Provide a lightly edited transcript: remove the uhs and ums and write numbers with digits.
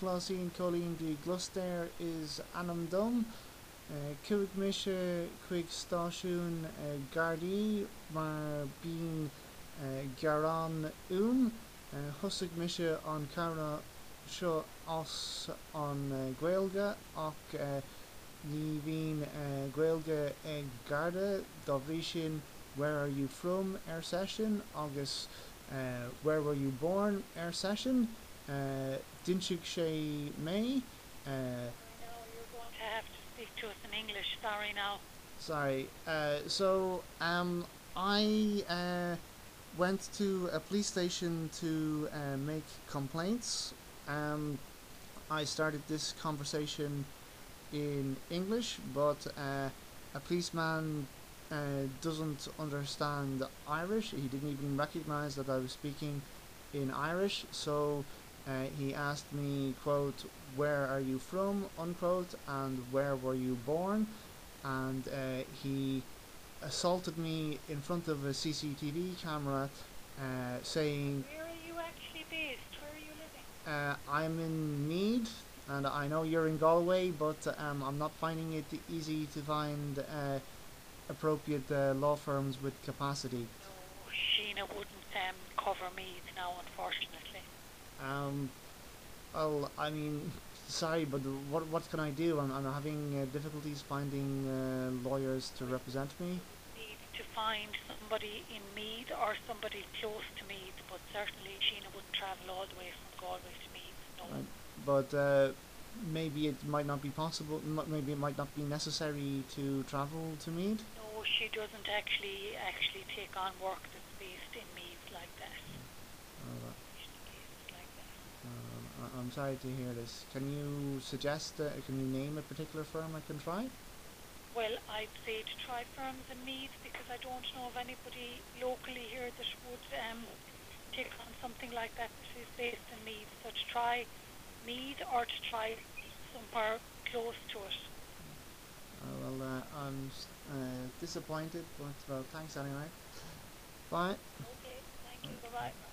Chlosine Colleen de Gluster is Anam Dum. Cuig Misha Quig Stashun Gardi Mar Bean Garan Husig Misha on Cara Sho Os on Gwaelga och Niveen Gwaelga Garda Dovrishin. Where are you from? Air session. August. Where were you born? Air session. Dinchik Shay May. No, you're going to have to speak to us in English. Sorry now. Sorry. I went to a police station to make complaints. I started this conversation in English, but a policeman doesn't understand Irish. He didn't even recognize that I was speaking in Irish, so he asked me, quote, where are you from, unquote, and where were you born, and he assaulted me in front of a CCTV camera, saying, Where are you actually based? Where are you living? I'm in Meath, and I know you're in Galway, but I'm not finding it easy to find appropriate law firms with capacity. No, Sheena wouldn't cover me now, unfortunately. Um, well, I mean, sorry, but what can I do? I'm having difficulties finding lawyers to represent me. Need to find somebody in Meath or somebody close to Meath, but certainly Sheena wouldn't travel all the way from Galway to Meath. No. Right. But maybe it might not be possible. Maybe it might not be necessary to travel to Meath. No, she doesn't actually take on work that's based in Meath like that. Uh, Cases like that. I'm sorry to hear this. Can you suggest? Can you name a particular firm I can try? Well, I'd say to try firms in Meath because I don't know of anybody locally here that would take on something like that that is based in Meath. So to try Meath or to try somewhere close to it. I'm disappointed, but well, thanks anyway. Bye. Okay, thank you. Bye bye.